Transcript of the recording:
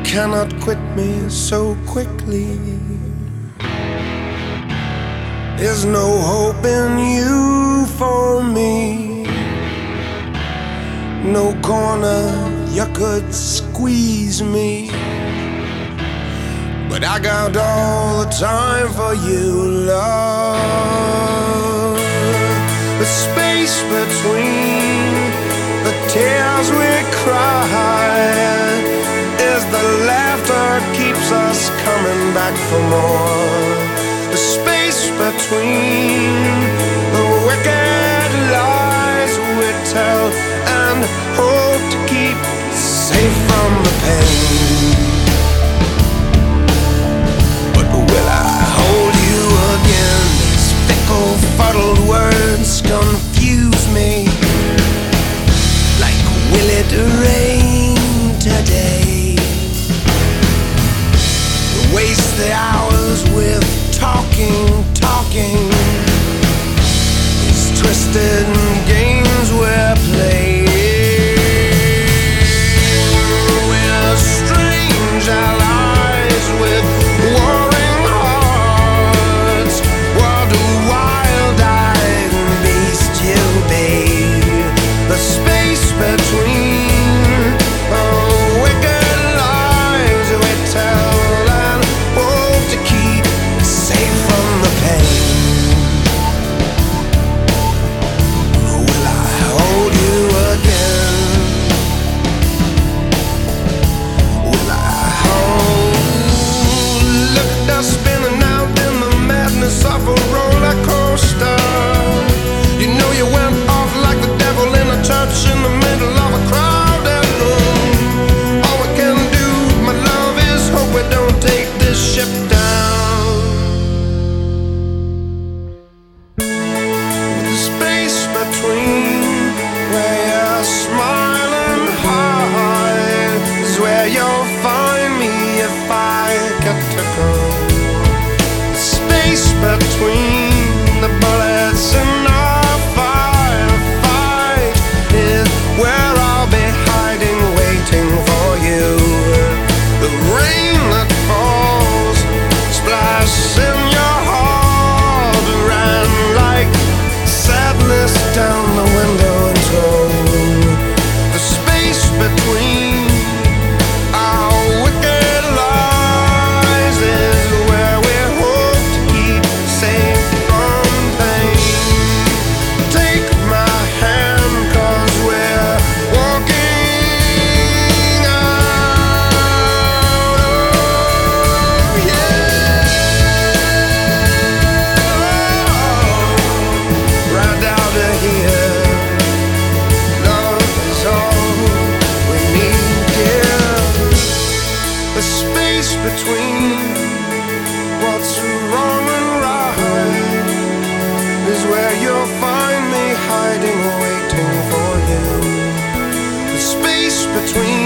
cannot quit me so quickly. There's no hope in you for me. No corner you could squeeze me, but I got all the time for you, love. The space between the tears we cry is the laughter keeps us coming back for more. The space between the wicked lies we tell and hope to keep safe from the pain. But will I hold you again? These fickle, fuddled words confuse me. Like, will it rain today? Waste the hours with talking. These twisted games we're playing. We're strange allies with warring hearts. What do wild-eyed beast you be? The space between wicked lies we tell and hope to keep safe from the pain. Will I hold you again? Will I hold? Look at us spinning out in the madness of a roller coaster. You know you went off like the devil in a church in the middle of a crowded room. All we can do, my love, is hope we don't take this ship down. The space between where your smiling heart is where you'll find me if I get to go. The space between the bullets in our firefight is where I'll be hiding, waiting for you. The rain that falls, splash in your heart, ran like sadness down the window and told. The space between our wicked lies is where we hope to keep safe from pain. Take my hand, 'cause we're walking out. Oh, yeah. Right out of here. Love is all we need, dear. The space between what's wrong and right is where you'll find me hiding, waiting for you. The space between